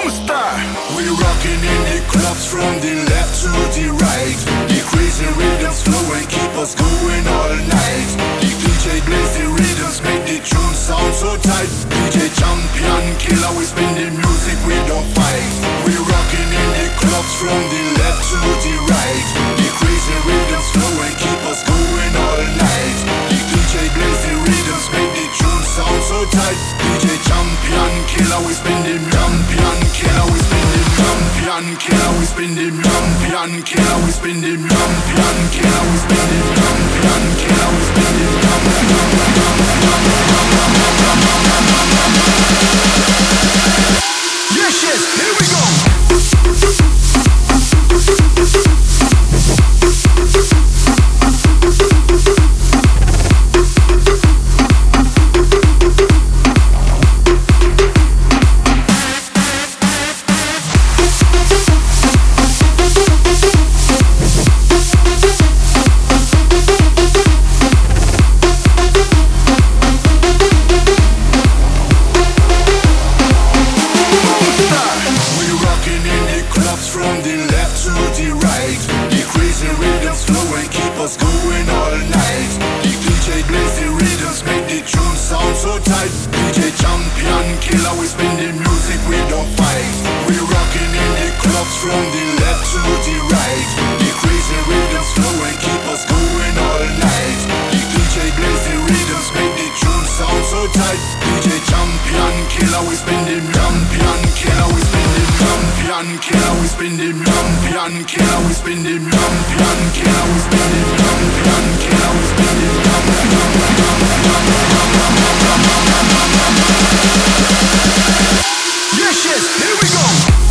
Star. We rocking in the clubs from the left to the right. The crazy rhythms flow and keep us going all night. The DJ plays the rhythms, make the tune sound so tight. DJ champion killer, we spin the music, we don't fight. We rocking in the clubs from the left to the right. The crazy rhythms flow and keep us going all night. The DJ plays the rhythms, make the tune sound so tight. DJ champion killer, we spin the champion killer, we spin the champion killer, we spin the champion killer, we spin the champion killer, we spin the champion killer, we spin the yes, yes, here we go. From the left to the right, the crazy rhythms flow and keep us going all night. The DJ plays the rhythms, make the tune sound so tight. DJ champion killer, we spin the music, we don't fight. We rocking in the clubs from the left to the right. The crazy rhythms flow and keep us going all night. The DJ plays the rhythms, make the tune sound so tight. DJ champion killer, we spin the champion killer, we spin the champion killer, we spin the champion killer, we spin the champion killer, we spin the champion killer, we spin the yes, yes, here we go.